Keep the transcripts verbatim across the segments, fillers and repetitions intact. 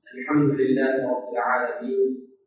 الحمد لله رب العالمين،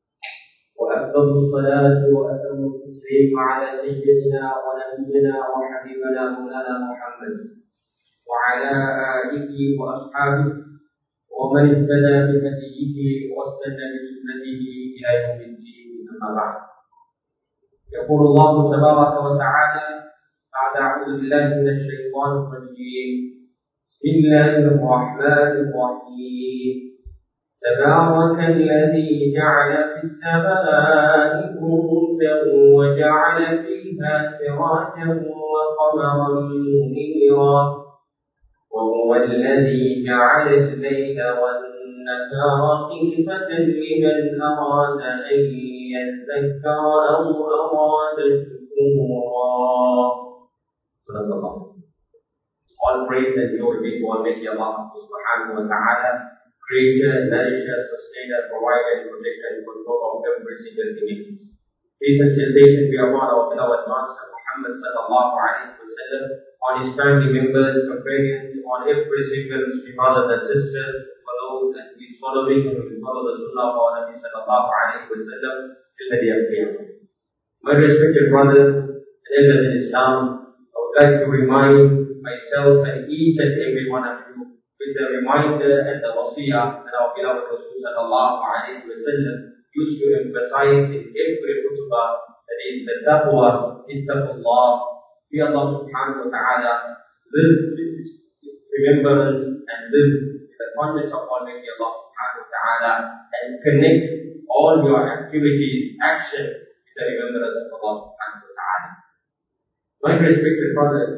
وأفضل الصلاة وأتم التسليم على سيدنا ونبينا وحبيبنا مولانا محمد وعلى آله وأصحابه ومن اهتدى بهديه واستنى بسنته إلى يوم الدين. أما بعد، يقول الله تبارك وتعالى بعد أعوذ بالله من الشيطان الرجيم: بسم الله الرحمن الرحيم. تبارك الذي جعل في السماء بروجا وجعل فيها سراجا وقمرا منيرا، وهو الذي جعل الليل والنهار خلفة لمن أراد أن يذكر أو أراد شكورا. صدق الله. All praise and glory be to Almighty Allah subhanahu wa ta'ala, creator, nourisher, sustainer, provider, and protector, and controller of every single thing. Peace and salvation be upon our beloved Master Muhammad sallallahu alayhi wa sallam, on his family members, companions, on every single Muslim brothers and sisters, for those that he is following and will follow the sunnah of our Nabi sallallahu alayhi wa sallam till the day of Qiyamah. My respected brothers and elders in Islam, I would like to remind myself and each and every one of you with the reminder and the wasiyah that our beloved Rasul sallallahu alayhi wa sallam used to emphasize in every khutbah, that is the taqwa, ittaqullah. Fear Allah subhanahu wa ta'ala, live with remembrance and live with the conscience of Almighty Allah subhanahu wa ta'ala, and connect all your activities, actions with the remembrance of Allah subhanahu wa ta'ala. My respected brothers,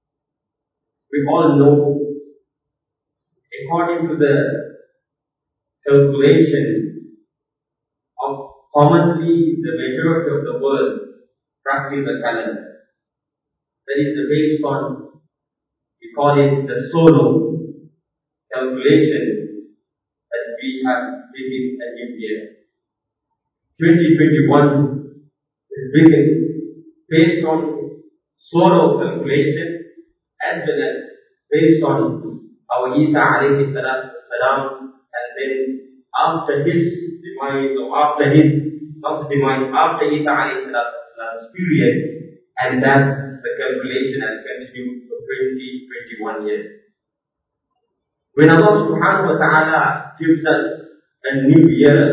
we all know, according to the calculation of commonly the majority of the world practice the calendar. That is based on, we call it the solar calculation that we have taken a new year. twenty twenty-one is beginning based on solar calculation as well as based on our Isa alayhi salam, and then after his demise or after his not demise, after Isa alayhi salam's period, and that the calculation has continued for twenty twenty-one years. When Allah subhanahu wa ta'ala gives us a new year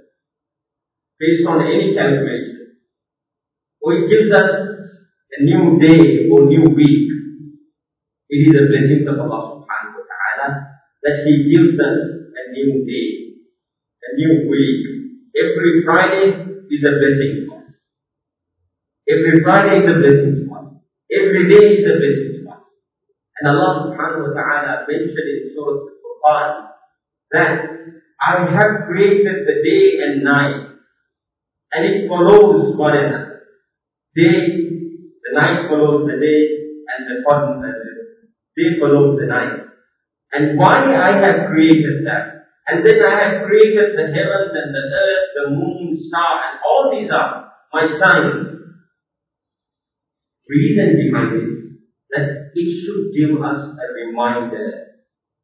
based on any calculation, or He gives us a new day or new week, it is a blessing of Allah subhanahu wa ta'ala that He gives us a new day, a new week. Every Friday is a blessing to us. Every Friday is a blessing to us. Every day is a blessing to us. And Allah subhanahu wa ta'ala mentioned in Surah Al-Furqan that I have created the day and night, and it follows one another. Day, the night follows the day, and the day follows the night. And why I have created that? And then I have created the heavens and the earth, the moon, star, and all these are my signs. Reason behind it, that it should give us a reminder.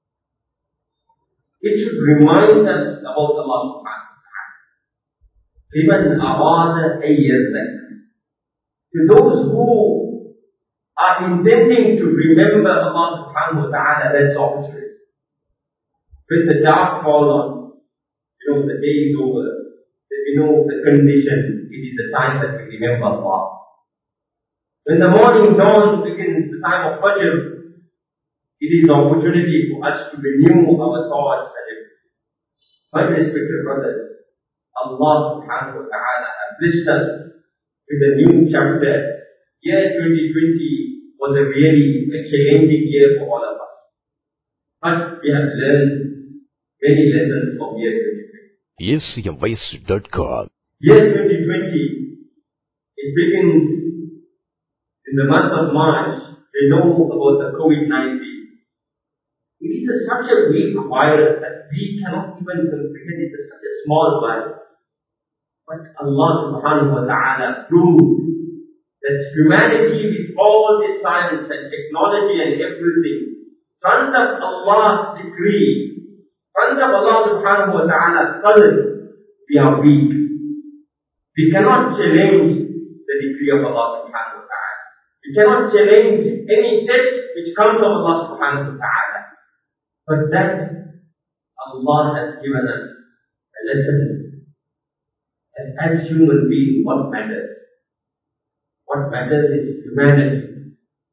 It should remind us about Allah subhanahu wa ta'ala. Liman arada an yadhakkar. To those who are intending to remember Allah subhanahu wa ta'ala, that's opportunity. When the dark falls on, you know, the day is over, you know the condition, it is the time that we remember Allah. When the morning dawns, begins the time of Fajr, it is the opportunity for us to renew our thoughts and everything. My respected brothers, Allah subhanahu wa ta'ala has blessed us with a new chapter. Year twenty twenty was a really a challenging year for all of us. But we have learned many lessons from year twenty twenty. yes your voice dot com. Year twenty twenty, it begins in the month of March. We know about the COVID nineteen. It is a, such a weak virus that we cannot even comprehend. It is such a small virus. But Allah subhanahu wa ta'ala proved that humanity, with all its science and technology and everything, front of Allah's decree, front of Allah subhanahu wa ta'ala's qadr, we are weak. We cannot challenge the decree of Allah subhanahu wa ta'ala. We cannot challenge any test which comes from Allah subhanahu wa ta'ala. But that Allah has given us a lesson. And as human beings, what matters? What matters is humanity.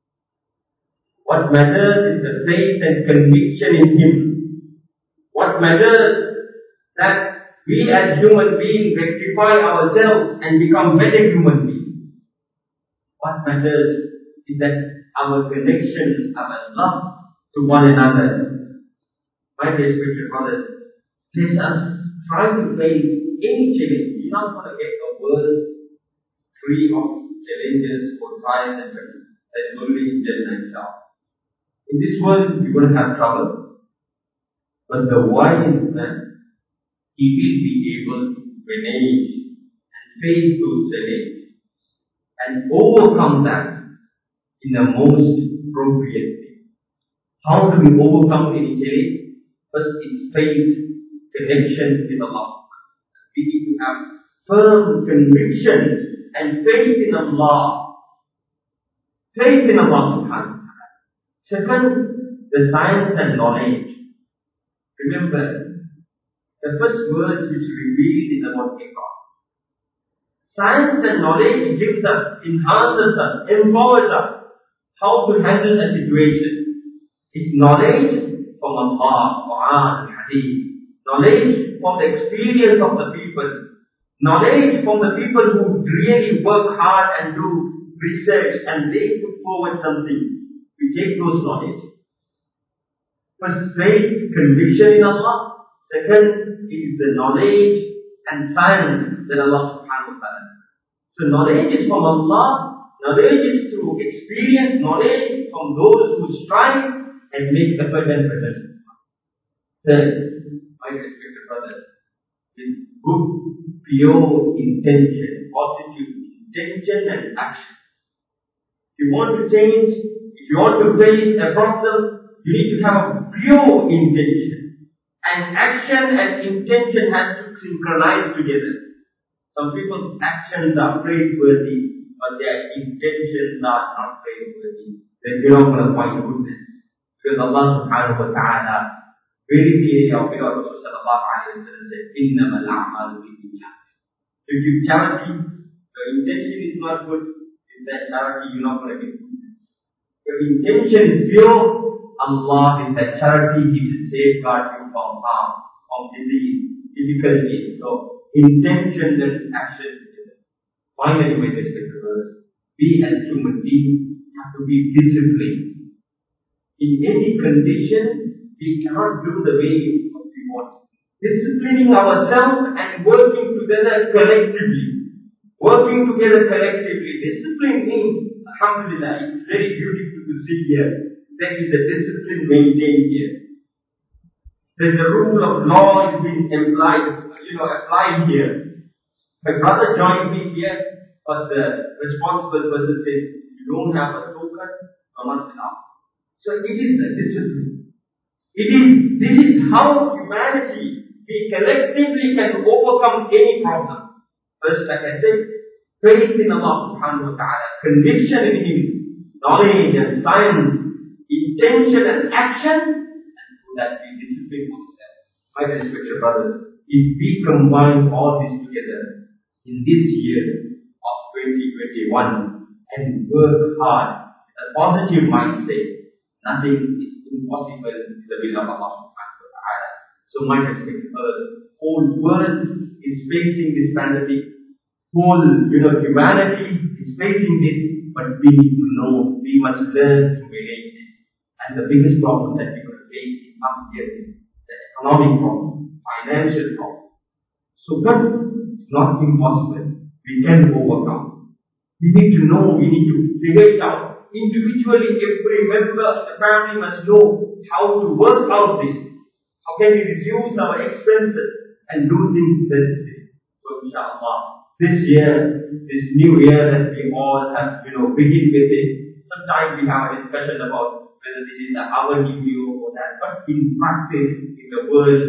What matters is the faith and conviction in Him. What matters that we as human beings rectify ourselves and become better human beings. What matters is that our connection, our love to one another. My dear spiritual brothers, let us try to face any challenge. You're not going to get a world free of challenges or trials and troubles. That is only in Jannah itself. In this world, you're going to have trouble. But the wise man, he will be able to manage and face those challenges and overcome that in the most appropriate way. How do we overcome any challenge? First, it's faith, connection with Allah. We need to have firm conviction and faith in Allah. Faith in Allah subhanahu wa ta'ala. Second, the science and knowledge. Remember, the first words which revealed is about God. Science and knowledge gives us, enhances us, empowers us how to handle a situation. It's knowledge from Allah, Quran, Hadith. Knowledge from the experience of the people. Knowledge from the people who really work hard and do research and they put forward something. We take those knowledge. First, faith, conviction in Allah. Second is the knowledge and science that Allah subhanahu wa ta'ala. So knowledge is from Allah. Knowledge is through experience. Knowledge from those who strive and make effort and present. Third, my respected brothers, with good, pure intention, positive intention and action. If you want to change, if you want to face a problem, you need to have a pure intention. And action and intention has to synchronize together. Some people's actions are praiseworthy, but their intentions are not praiseworthy. Then you're not going to find goodness. Because Allah subhanahu wa ta'ala very clearly, our Prophet sallallahu alayhi wa sallam said, إِنَّمَا الْأَعْمَالُ بِالنِّيَّاتِ. If you charity, your intention is not good, in that charity you're not going to get goodness. Your intention is pure, Allah in that charity, He will safeguard you from harm, from disease, difficulties. So, intention and action together. Finally, my respected brothers, we as human beings have to be disciplined. In any condition, we cannot do the way we want. Disciplining ourselves and working together collectively. Working together collectively. Discipline means, alhamdulillah, it's very beautiful to see here. There is a discipline maintained here. There's a rule of law is being applied, you know, applied here. My brother joined me here, but the responsible person says, you don't have a token, you're not enough. So it is a discipline. It is, this is how humanity, we collectively can overcome any problem. First, like I said, faith in Allah subhanahu wa ta'ala, conviction in Him, knowledge and science, intention and action, and so that we discipline ourselves. My respected brothers, if we combine all this together in this year of twenty twenty-one and work hard, a positive mindset, nothing is impossible in the will of Allah subhanahu wa ta'ala. So my respected brothers, whole world is facing this pandemic. Whole, you know, humanity is facing this, but we need to know, we must learn to manage this. And the biggest problem that we are going to face is up here, the economic problem, financial problem. So but it's not impossible. We can overcome. We need to know, we need to figure it out. Individually, every member of the family must know how to work out this. How can we reduce our expenses and do things sensibly? So inshallah, this year, this new year that we all have, you know, begin with it. Sometimes we have a discussion about whether this is our new year or that, but in practice, in the world,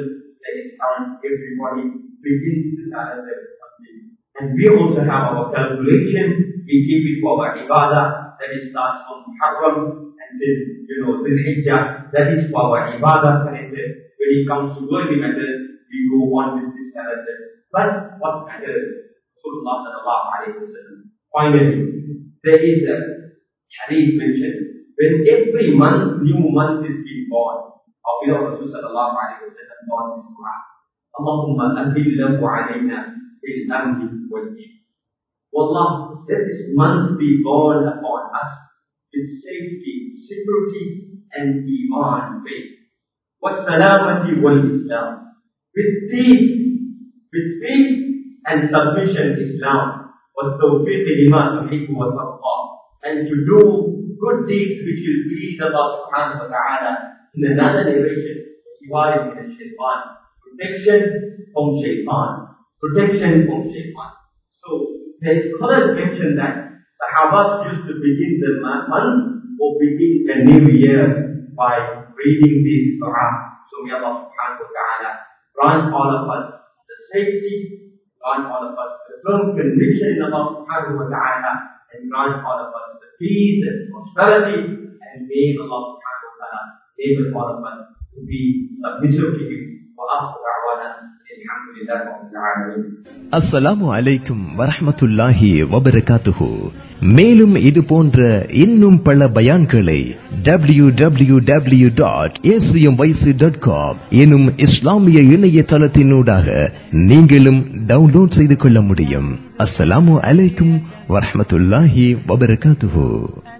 that is around everybody begins to celebrate something. And we also have our calculation. We keep it for our ibadah, that is starts from Muharram and then, you know, Dhul Hijjah, that is for our ibadah calendar. When it comes to worldly matters, we go on with this calendar. But what matters? Rasulullah sallallahu alayhi wa sallam. Finally, there is a hadith mentioned. When every month, new month is being born, our beloved Rasul sallallahu alayhi wa sallam born this Dua. Allahumma ahillahu alayna bil-amni wal-iman. Wallah, let this month be born upon us with safety, security, and iman, faith. Wa-salamati wal-Islam. With peace, with peace and submission Islam. Wa-tawfiq lima tuhibbu wa tarda. And to do good deeds which will please Allah subhanahu wa ta'ala. In another narration, Siwari min al-shaytan. Protection from shaytan. Protection from shaytan. So, the scholars mention that Sahabas used to begin the month or begin the new year by reading this Quran. So may Allah subhanahu wa ta'ala grant all of us the safety, grant all of us the firm conviction in Allah subhanahu wa ta'ala, and grant all of us the peace and prosperity, and may Allah subhanahu wa ta'ala enable all of us to be submissive to Him. அஸ்ஸலாமு அலைக்கும் வரஹ்மத்துல்லாஹி வபரகாத்துஹு. மேலும் இது போன்ற இன்னும் பல பயான்களை W W W dot A C M Y C dot com எனும் இஸ்லாமிய இணையதளத்தினூடாக நீங்களும் டவுன்லோட் செய்து கொள்ள முடியும். அஸ்ஸலாமு அலைக்கும் வரஹ்மத்துல்லாஹி வபரகாத்துஹு.